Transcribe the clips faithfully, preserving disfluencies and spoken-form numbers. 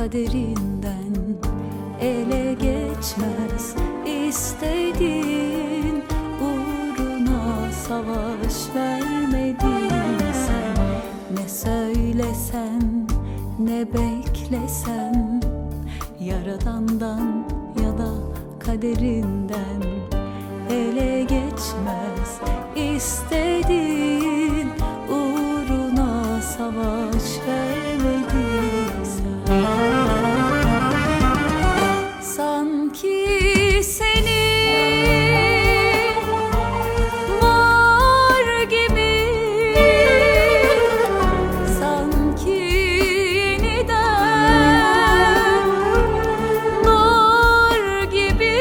kaderinden ele geçmez. İstediğin uğruna savaş vermedin sen. Ne söylesen ne beklesen, Yaradan'dan ya da kaderinden ele geçmez. İstediğin uğruna savaş vermedin sen. Sanki seni var gibi, sanki yeniden var gibi,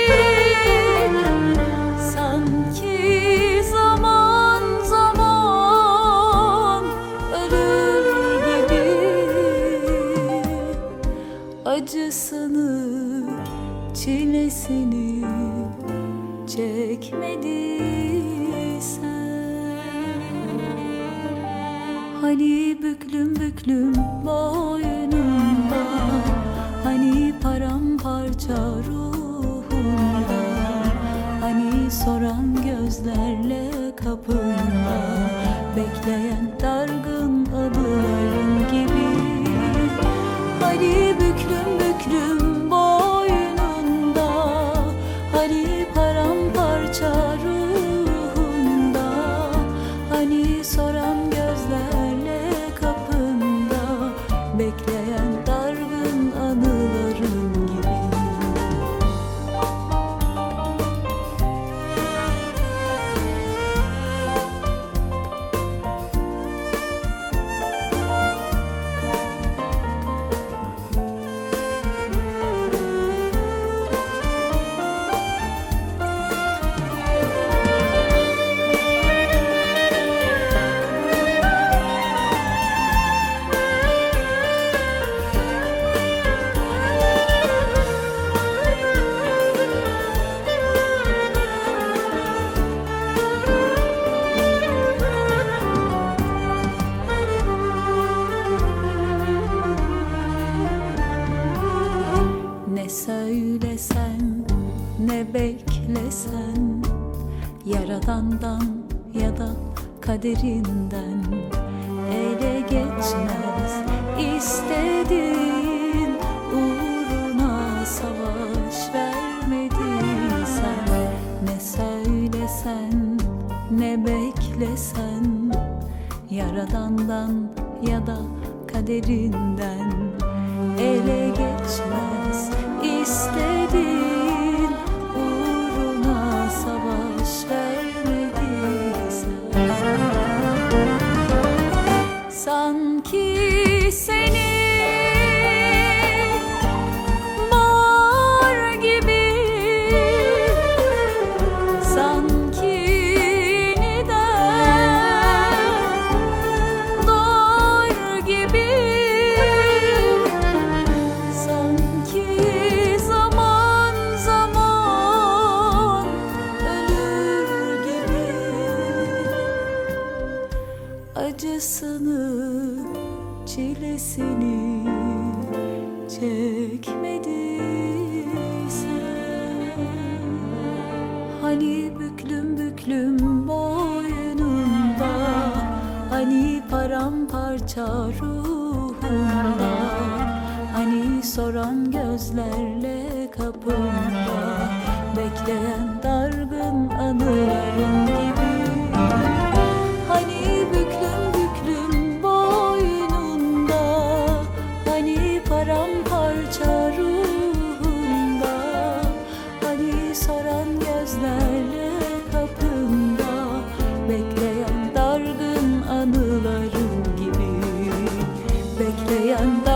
sanki zaman zaman ölür gibi. Acısını, çilesini çekmediysen, hani büklüm büklüm boynunda, hani paramparça ruhunda, hani soran gözlerle kapında bekleyen dargın anıların gibi. Hani büklüm büklüm boynunda, hani paramparça ruhunda, hani soran gözlerle kapında bekleyen dargın anıların gibi. Ne söylesen ne beklesen, Yaradan'dan ya da kaderinden ele geçmez. İstediğin uğruna savaş vermediysen, ne söylesen ne beklesen, Yaradan'dan ya da kaderinden ele geçmez. İstediğin uğruna savaş vermediysen, sanki seni var gibi, sanki yeniden doğar gibi, sanki zaman zaman ölür gibi. Acısını, çilesini çekmediysen, hani büklüm büklüm boynunda, hani paramparça ruhunda, hani soran gözlerle kapında bekleyen dargın anıların gibi. Hani büklüm büklüm boynunda, hani paramparça ruhunda, hani soran gözlerle kapında bekleyen dargın anıların gibi. Bekleyen